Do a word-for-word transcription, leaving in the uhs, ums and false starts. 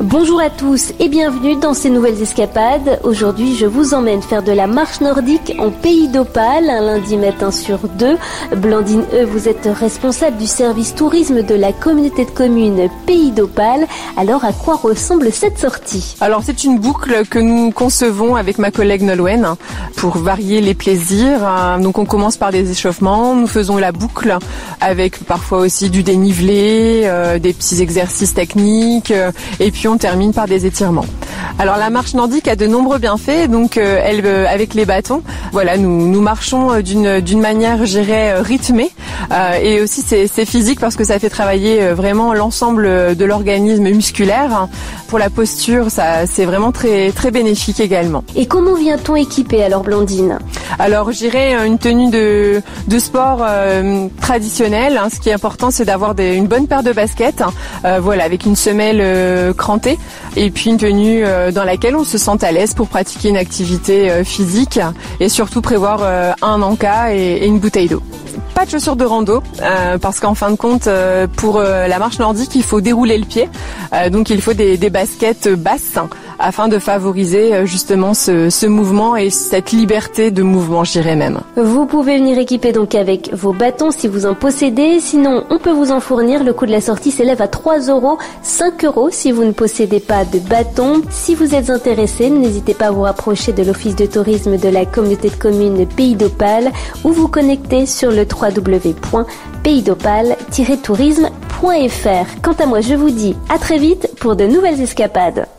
Bonjour à tous et bienvenue dans ces nouvelles escapades. Aujourd'hui, je vous emmène faire de la marche nordique en Pays d'Opale, un lundi matin sur deux. Blandine E, vous êtes responsable du service tourisme de la communauté de communes Pays d'Opale. Alors, à quoi ressemble cette sortie? Alors, c'est une boucle que nous concevons avec ma collègue Nolwenn pour varier les plaisirs. Donc, on commence par des échauffements. Nous faisons la boucle avec parfois aussi du dénivelé, euh, des petits exercices techniques euh, et puis on termine par des étirements. Alors la marche nordique a de nombreux bienfaits, donc euh, elle, euh, avec les bâtons, voilà, nous, nous marchons d'une, d'une manière, je dirais, rythmée euh, et aussi c'est, c'est physique parce que ça fait travailler vraiment l'ensemble de l'organisme musculaire. Pour la posture, ça, c'est vraiment très, très bénéfique également. Et comment vient-on équiper alors, Blandine? Alors je dirais une tenue de, de sport euh, traditionnelle. Hein. Ce qui est important, c'est d'avoir des, une bonne paire de baskets, euh, voilà, avec une semelle euh, crantée et puis une tenue euh, dans laquelle on se sent à l'aise pour pratiquer une activité euh, physique et surtout prévoir euh, un encas et, et une bouteille d'eau. Pas de chaussures de rando euh, parce qu'en fin de compte, euh, pour euh, la marche nordique, il faut dérouler le pied, euh, donc il faut des, des baskets basses afin de favoriser euh, justement ce, ce mouvement et cette liberté de mouvement, je dirais même. Vous pouvez venir équiper donc avec vos bâtons si vous en possédez, sinon on peut vous en fournir. Le coût de la sortie s'élève à trois euros, cinq euros si vous ne possédez pas de bâton. Si vous êtes intéressé, n'hésitez pas à vous rapprocher de l'office de tourisme de la communauté de communes Pays d'Opale ou vous connecter sur le w w w point pays d'opale tiret tourisme point f r. Quant à moi, je vous dis à très vite pour de nouvelles escapades.